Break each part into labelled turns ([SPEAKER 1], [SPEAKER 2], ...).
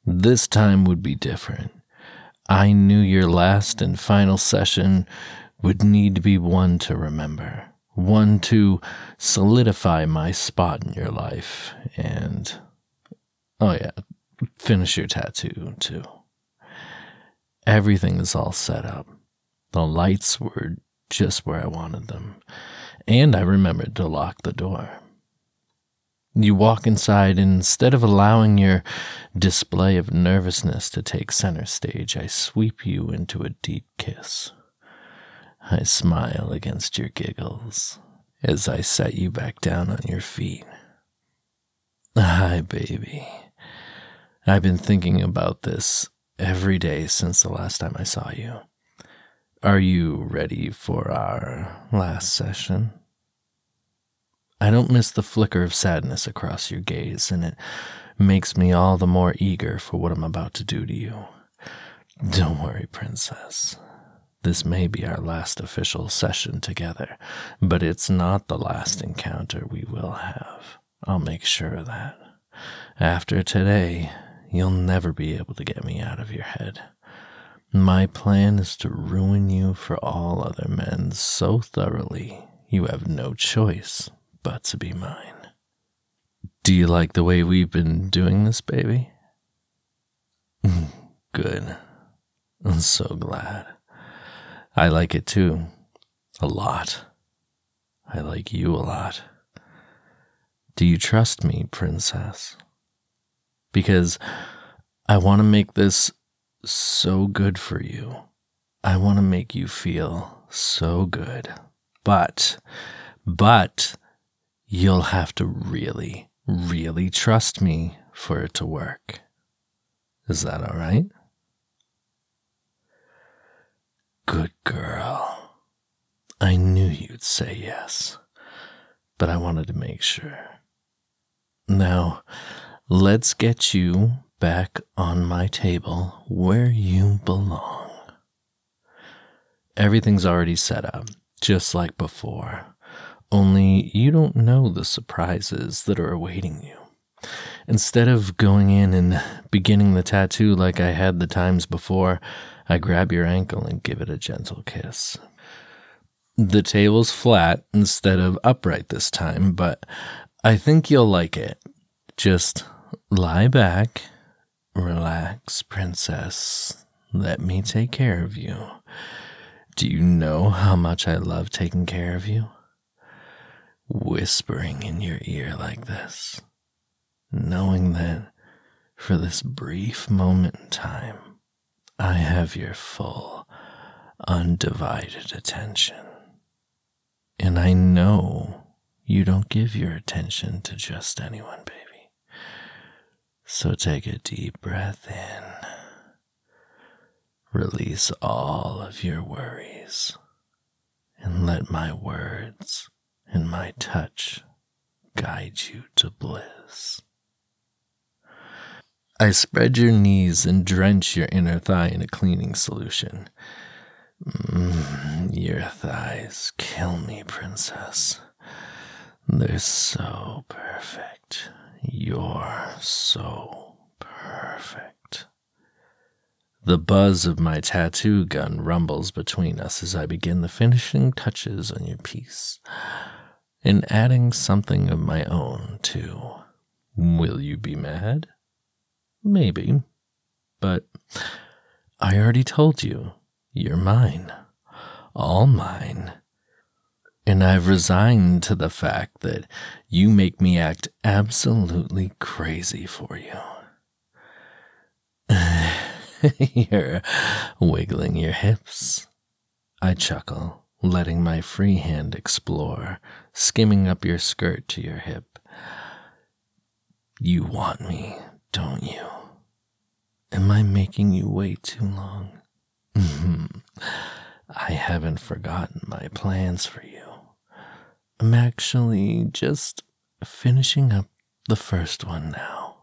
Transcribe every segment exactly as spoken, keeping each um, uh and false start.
[SPEAKER 1] This time would be different. I knew your last and final session would need to be one to remember, one to solidify my spot in your life, and, oh yeah, finish your tattoo, too. Everything is all set up. The lights were just where I wanted them, and I remembered to lock the door. You walk inside, and instead of allowing your display of nervousness to take center stage, I sweep you into a deep kiss. I smile against your giggles as I set you back down on your feet. Hi, baby. I've been thinking about this every day since the last time I saw you. Are you ready for our last session? I don't miss the flicker of sadness across your gaze, and it makes me all the more eager for what I'm about to do to you. Don't worry, princess. This may be our last official session together, but it's not the last encounter we will have. I'll make sure of that. After today, you'll never be able to get me out of your head. My plan is to ruin you for all other men so thoroughly you have no choice but to be mine. Do you like the way we've been doing this, baby? Good. I'm so glad. I like it too. A lot. I like you a lot. Do you trust me, princess? Because I want to make this so good for you. I want to make you feel so good. But, but, you'll have to really, really trust me for it to work. Is that all right? Good girl. I knew you'd say yes, but I wanted to make sure. Now, let's get you back on my table where you belong. Everything's already set up, just like before. Only you don't know the surprises that are awaiting you. Instead of going in and beginning the tattoo like I had the times before, I grab your ankle and give it a gentle kiss. The table's flat instead of upright this time, but I think you'll like it. Just lie back, relax, princess. Let me take care of you. Do you know how much I love taking care of you? Whispering in your ear like this, knowing that for this brief moment in time, I have your full, undivided attention. And I know you don't give your attention to just anyone, baby. So take a deep breath in. Release all of your worries, and let my words and my touch guide you to bliss. I spread your knees and drench your inner thigh in a cleaning solution. Mm, your thighs kill me, princess. They're so perfect. You're so perfect. The buzz of my tattoo gun rumbles between us as I begin the finishing touches on your piece, and adding something of my own, too. Will you be mad? Maybe. But I already told you, you're mine. All mine. And I've resigned to the fact that you make me act absolutely crazy for you. You're wiggling your hips. I chuckle, letting my free hand explore, skimming up your skirt to your hip. You want me, don't you? Am I making you wait too long? I haven't forgotten my plans for you. I'm actually just finishing up the first one now.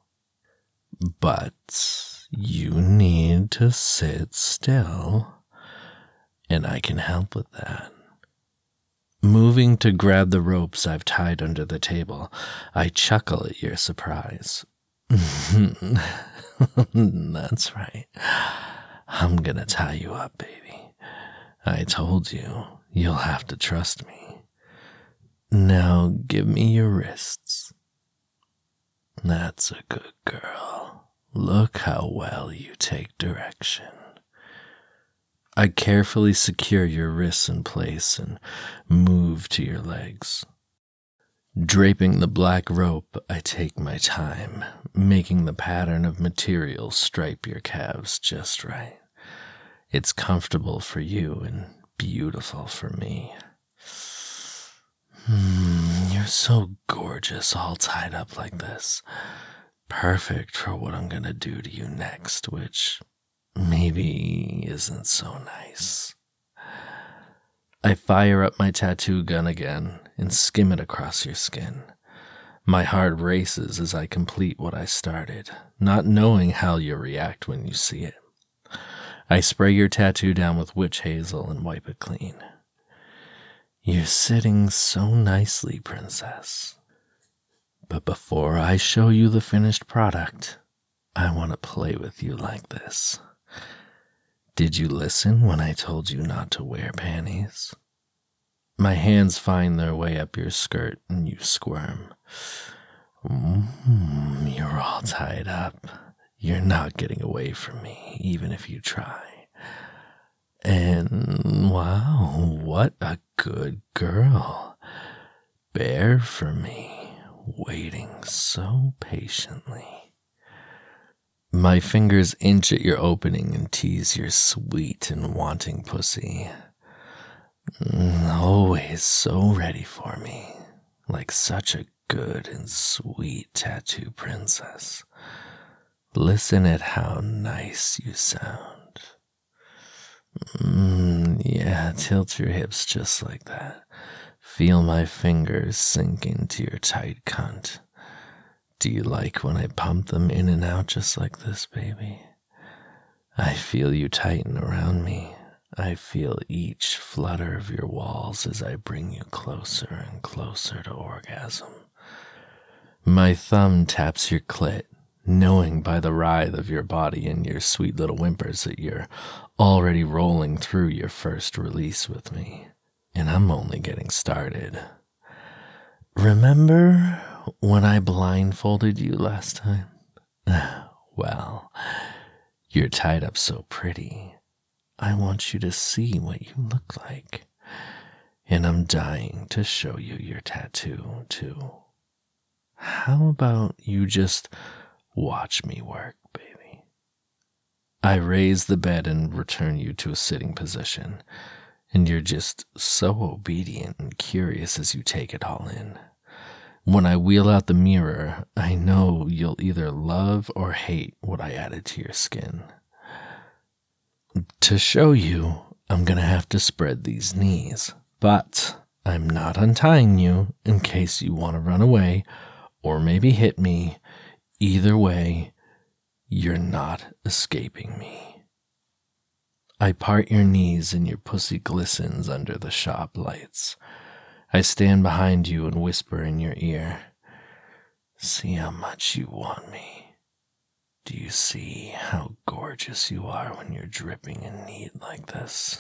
[SPEAKER 1] But you need to sit still, and I can help with that. Moving to grab the ropes I've tied under the table, I chuckle at your surprise. That's right. I'm gonna tie you up, baby. I told you, you'll have to trust me. Now give me your wrists. That's a good girl. Look how well you take direction. I carefully secure your wrists in place and move to your legs. Draping the black rope, I take my time, making the pattern of material stripe your calves just right. It's comfortable for you and beautiful for me. Hmm, you're so gorgeous all tied up like this. Perfect for what I'm gonna do to you next, which maybe isn't so nice. I fire up my tattoo gun again and skim it across your skin. My heart races as I complete what I started, not knowing how you'll react when you see it. I spray your tattoo down with witch hazel and wipe it clean. You're sitting so nicely, princess. But before I show you the finished product, I want to play with you like this. Did you listen when I told you not to wear panties? My hands find their way up your skirt and you squirm. Mm, you're all tied up. You're not getting away from me, even if you try. And wow, what a good girl. Bear for me, waiting so patiently. My fingers inch at your opening and tease your sweet and wanting pussy. Always so ready for me, like such a good and sweet tattoo princess. Listen at how nice you sound. Mm, yeah, tilt your hips just like that. Feel my fingers sink into your tight cunt. Do you like when I pump them in and out just like this, baby? I feel you tighten around me. I feel each flutter of your walls as I bring you closer and closer to orgasm. My thumb taps your clit, knowing by the writhe of your body and your sweet little whimpers that you're already rolling through your first release with me, and I'm only getting started. Remember when I blindfolded you last time? Well, you're tied up so pretty. I want you to see what you look like. And I'm dying to show you your tattoo, too. How about you just watch me work, baby? I raise the bed and return you to a sitting position, and you're just so obedient and curious as you take it all in. When I wheel out the mirror, I know you'll either love or hate what I added to your skin. To show you, I'm gonna have to spread these knees, but I'm not untying you in case you want to run away or maybe hit me. Either way, you're not escaping me. I part your knees and your pussy glistens under the shop lights. I stand behind you and whisper in your ear, see how much you want me. Do you see how gorgeous you are when you're dripping in need like this?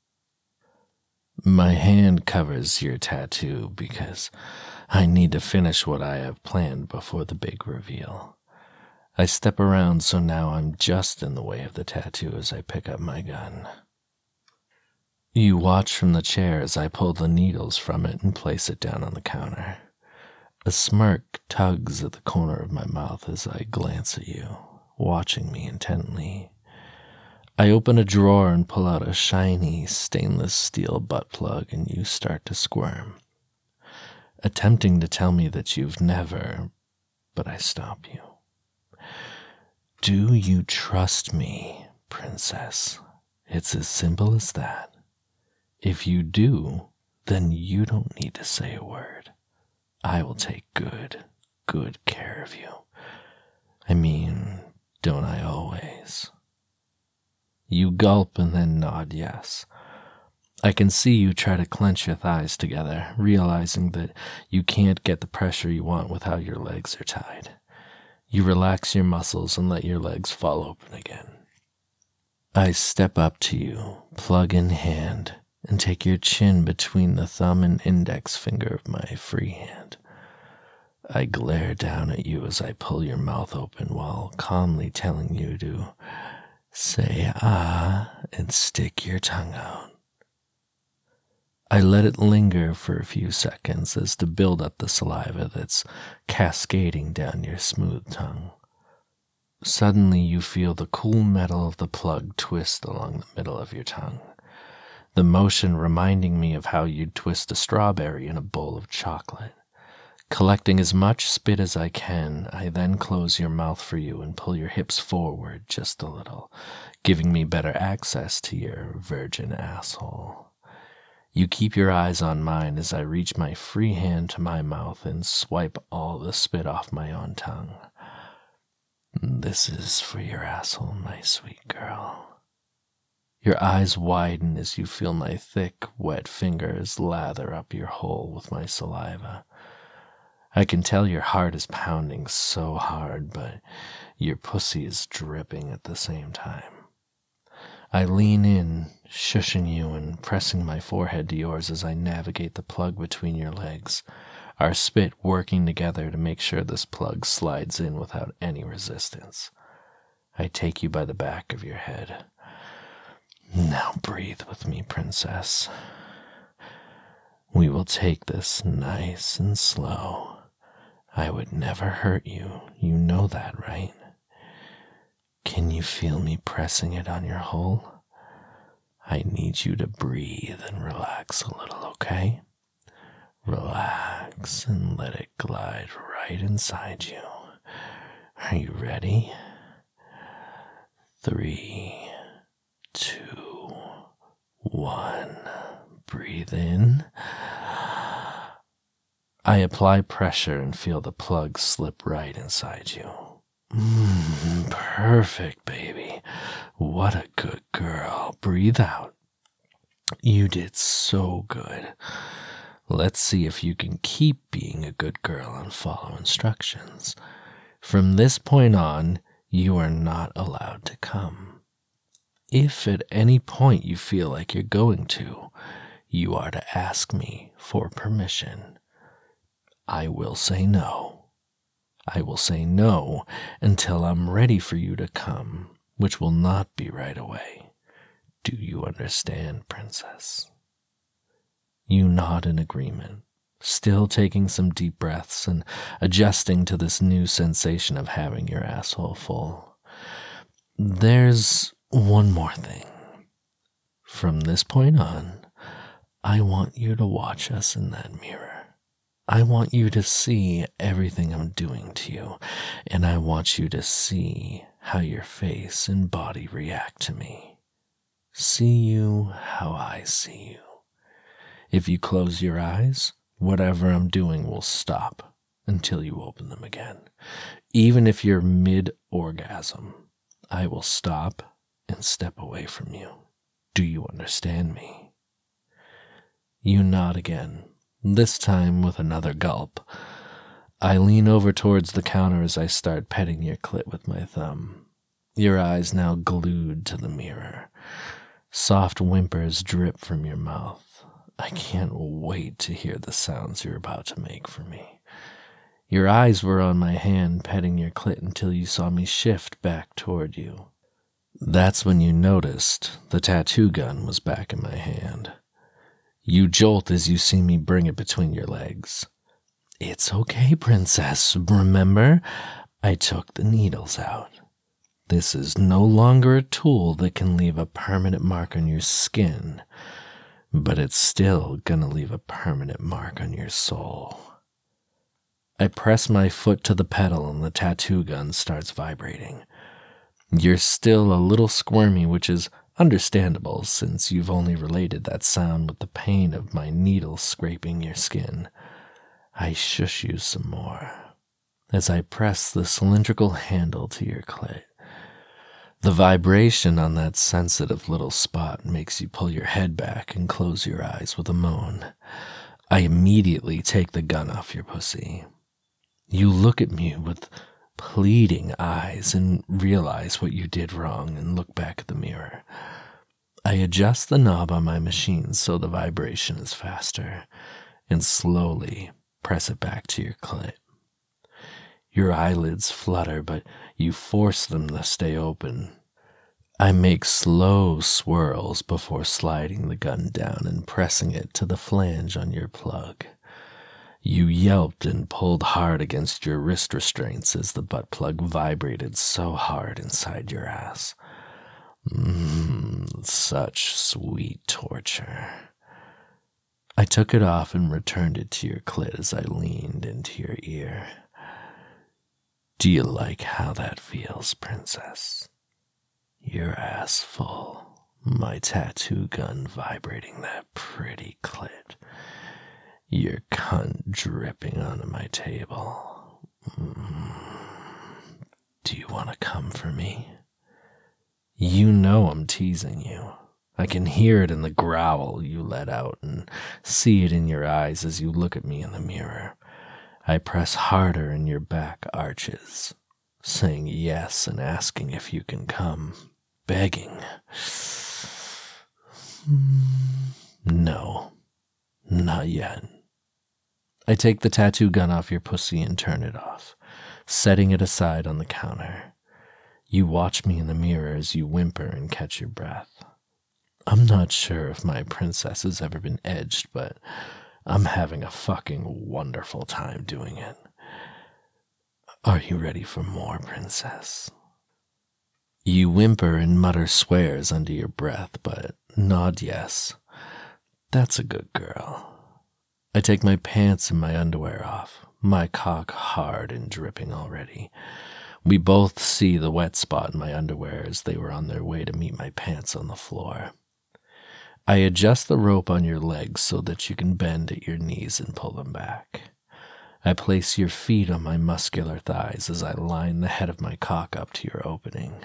[SPEAKER 1] My hand covers your tattoo because I need to finish what I have planned before the big reveal. I step around so now I'm just in the way of the tattoo as I pick up my gun. You watch from the chair as I pull the needles from it and place it down on the counter. A smirk tugs at the corner of my mouth as I glance at you, watching me intently. I open a drawer and pull out a shiny stainless steel butt plug, and you start to squirm, attempting to tell me that you've never, but I stop you. Do you trust me, princess? It's as simple as that. If you do, then you don't need to say a word. I will take good, good care of you. I mean, don't I always? You gulp and then nod yes. I can see you try to clench your thighs together, realizing that you can't get the pressure you want with how your legs are tied. You relax your muscles and let your legs fall open again. I step up to you, plug in hand, and take your chin between the thumb and index finger of my free hand. I glare down at you as I pull your mouth open while calmly telling you to say ah and stick your tongue out. I let it linger for a few seconds as to build up the saliva that's cascading down your smooth tongue. Suddenly you feel the cool metal of the plug twist along the middle of your tongue, the motion reminding me of how you'd twist a strawberry in a bowl of chocolate. Collecting as much spit as I can, I then close your mouth for you and pull your hips forward just a little, giving me better access to your virgin asshole. You keep your eyes on mine as I reach my free hand to my mouth and swipe all the spit off my own tongue. This is for your asshole, my sweet girl. Your eyes widen as you feel my thick, wet fingers lather up your hole with my saliva. I can tell your heart is pounding so hard, but your pussy is dripping at the same time. I lean in, shushing you and pressing my forehead to yours as I navigate the plug between your legs, our spit working together to make sure this plug slides in without any resistance. I take you by the back of your head. Now breathe with me, princess. We will take this nice and slow. I would never hurt you. You know that, right? Can you feel me pressing it on your hole? I need you to breathe and relax a little, okay? Relax and let it glide right inside you. Are you ready? Three, two, one. Breathe in. I apply pressure and feel the plug slip right inside you. Mmm, perfect, baby. What a good girl. Breathe out. You did so good. Let's see if you can keep being a good girl and follow instructions. From this point on, you are not allowed to come. If at any point you feel like you're going to, you are to ask me for permission. I will say no. I will say no until I'm ready for you to come, which will not be right away. Do you understand, princess? You nod in agreement, still taking some deep breaths and adjusting to this new sensation of having your asshole full. There's one more thing. From this point on, I want you to watch us in that mirror. I want you to see everything I'm doing to you, and I want you to see how your face and body react to me. See you how I see you. If you close your eyes, whatever I'm doing will stop until you open them again. Even if you're mid-orgasm, I will stop and step away from you. Do you understand me? You nod again, this time with another gulp. I lean over towards the counter as I start petting your clit with my thumb, your eyes now glued to the mirror. Soft whimpers drip from your mouth. I can't wait to hear the sounds you're about to make for me. Your eyes were on my hand petting your clit until you saw me shift back toward you. That's when you noticed the tattoo gun was back in my hand. You jolt as you see me bring it between your legs. It's okay, princess. Remember, I took the needles out. This is no longer a tool that can leave a permanent mark on your skin, but it's still gonna leave a permanent mark on your soul. I press my foot to the pedal and the tattoo gun starts vibrating. You're still a little squirmy, which is understandable since you've only related that sound with the pain of my needle scraping your skin. I shush you some more as I press the cylindrical handle to your clit. The vibration on that sensitive little spot makes you pull your head back and close your eyes with a moan. I immediately take the gun off your pussy. You look at me with pleading eyes and realize what you did wrong and look back at the mirror. I adjust the knob on my machine so the vibration is faster and slowly press it back to your clit. Your eyelids flutter, but you force them to stay open. I make slow swirls before sliding the gun down and pressing it to the flange on your plug. You yelped and pulled hard against your wrist restraints as the butt plug vibrated so hard inside your ass. Mmm, such sweet torture. I took it off and returned it to your clit as I leaned into your ear. Do you like how that feels, princess? Your ass full, my tattoo gun vibrating that pretty clit, your cunt dripping onto my table. Mm. Do you want to come for me? You know I'm teasing you. I can hear it in the growl you let out and see it in your eyes as you look at me in the mirror. I press harder and your back arches, saying yes and asking if you can come, begging. No, not yet. I take the tattoo gun off your pussy and turn it off, setting it aside on the counter. You watch me in the mirror as you whimper and catch your breath. I'm not sure if my princess has ever been edged, but I'm having a fucking wonderful time doing it. Are you ready for more, princess? You whimper and mutter swears under your breath, but nod yes. That's a good girl. I take my pants and my underwear off, my cock hard and dripping already. We both see the wet spot in my underwear as they were on their way to meet my pants on the floor. I adjust the rope on your legs so that you can bend at your knees and pull them back. I place your feet on my muscular thighs as I line the head of my cock up to your opening.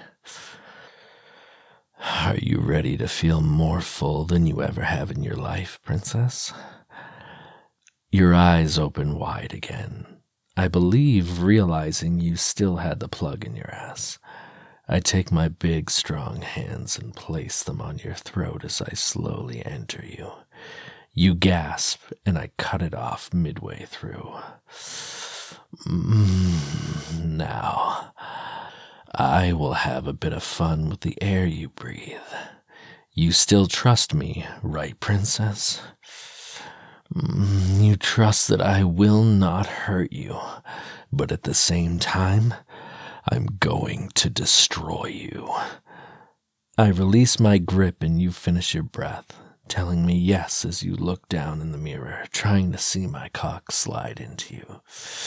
[SPEAKER 1] Are you ready to feel more full than you ever have in your life, princess? Your eyes open wide again. I believe realizing you still had the plug in your ass. I take my big, strong hands and place them on your throat as I slowly enter you. You gasp, and I cut it off midway through. Mm, now, I will have a bit of fun with the air you breathe. You still trust me, right, princess? You trust that I will not hurt you, but at the same time, I'm going to destroy you. I release my grip and you finish your breath, telling me yes as you look down in the mirror, trying to see my cock slide into you.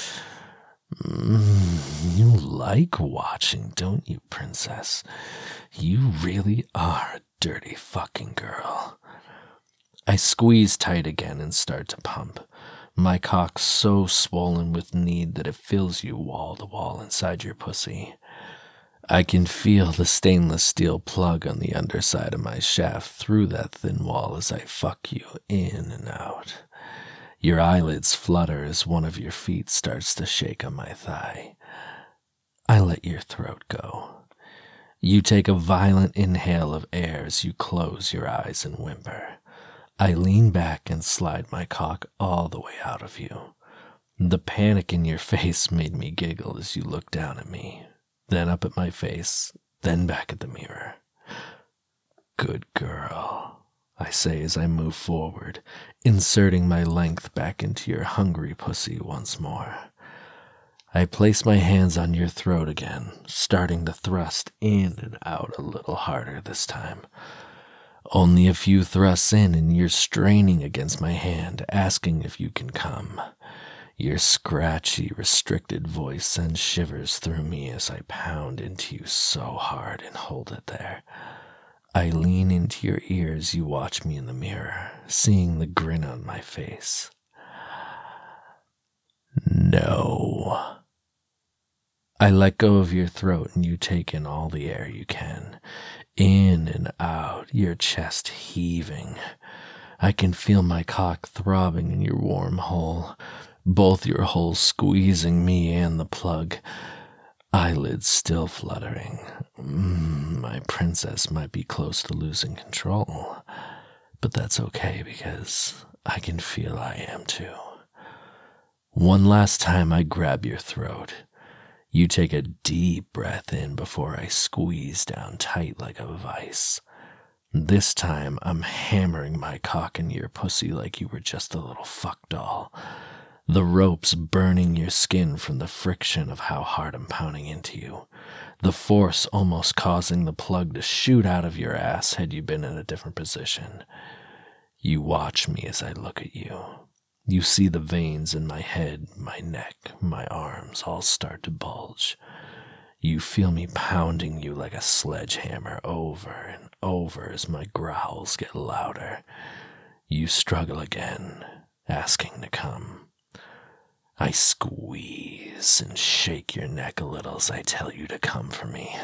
[SPEAKER 1] Mm, you like watching, don't you, princess? You really are a dirty fucking girl. I squeeze tight again and start to pump, my cock so swollen with need that it fills you wall to wall inside your pussy. I can feel the stainless steel plug on the underside of my shaft through that thin wall as I fuck you in and out. Your eyelids flutter as one of your feet starts to shake on my thigh. I let your throat go. You take a violent inhale of air as you close your eyes and whimper. I lean back and slide my cock all the way out of you. The panic in your face made me giggle as you looked down at me, then up at my face, then back at the mirror. Good girl, I say as I move forward, inserting my length back into your hungry pussy once more. I place my hands on your throat again, starting to thrust in and out a little harder this time. Only a few thrusts in and you're straining against my hand, asking if you can come. Your scratchy, restricted voice sends shivers through me as I pound into you so hard and hold it there. I lean into your ear as you watch me in the mirror, seeing the grin on my face. No. I let go of your throat and you take in all the air you can. In and out, your chest heaving. I can feel my cock throbbing in your warm hole, both your holes squeezing me and the plug. eyelids still fluttering. Mm, my princess might be close to losing control, but that's okay because I can feel I am too. One last time I grab your throat. You take a deep breath in before I squeeze down tight like a vice. This time I'm hammering my cock in your pussy like you were just a little fuck doll. The ropes burning your skin from the friction of how hard I'm pounding into you. The force almost causing the plug to shoot out of your ass had you been in a different position. You watch me as I look at you. You see the veins in my head, my neck, my arms all start to bulge. You feel me pounding you like a sledgehammer over and over as my growls get louder. You struggle again, asking to come. I squeeze and shake your neck a little as I tell you to come for me.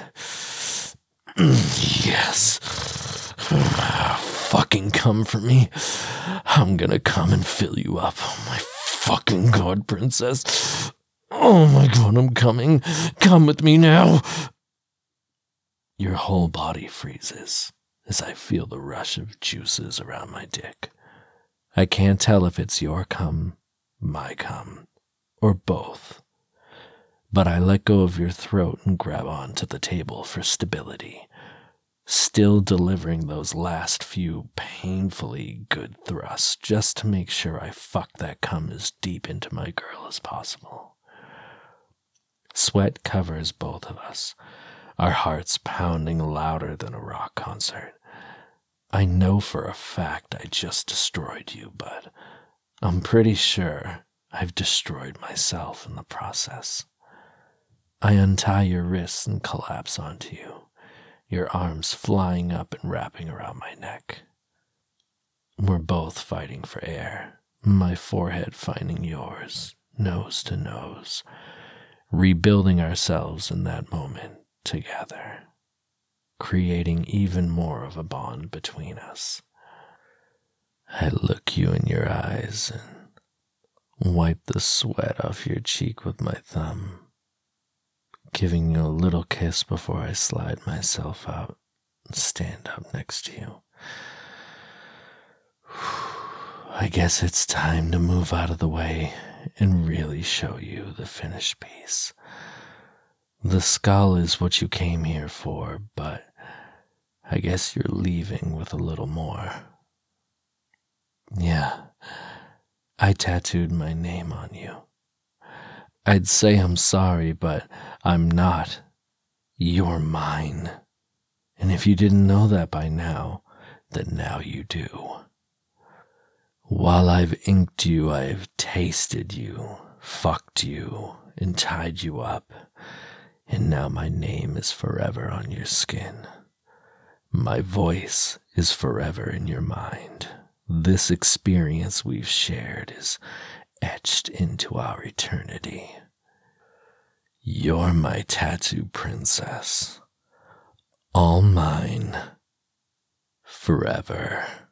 [SPEAKER 1] Yes. Fucking come for me. I'm gonna come and fill you up. Oh my fucking god, princess. Oh my god, I'm coming. Come with me now. Your whole body freezes as I feel the rush of juices around my dick. I can't tell if it's your cum, my cum, or both. But I let go of your throat and grab onto the table for stability, still delivering those last few painfully good thrusts just to make sure I fuck that cum as deep into my girl as possible. Sweat covers both of us, our hearts pounding louder than a rock concert. I know for a fact I just destroyed you, but I'm pretty sure I've destroyed myself in the process. I untie your wrists and collapse onto you, your arms flying up and wrapping around my neck. We're both fighting for air, my forehead finding yours, nose to nose, rebuilding ourselves in that moment together, creating even more of a bond between us. I look you in your eyes and wipe the sweat off your cheek with my thumb, giving you a little kiss before I slide myself out and stand up next to you. I guess it's time to move out of the way and really show you the finished piece. The skull is what you came here for, but I guess you're leaving with a little more. Yeah, I tattooed my name on you. I'd say I'm sorry, but I'm not. You're mine. And if you didn't know that by now, then now you do. While I've inked you, I've tasted you, fucked you, and tied you up, and now my name is forever on your skin. My voice is forever in your mind. This experience we've shared is etched into our eternity. You're my tattoo princess, all mine, forever.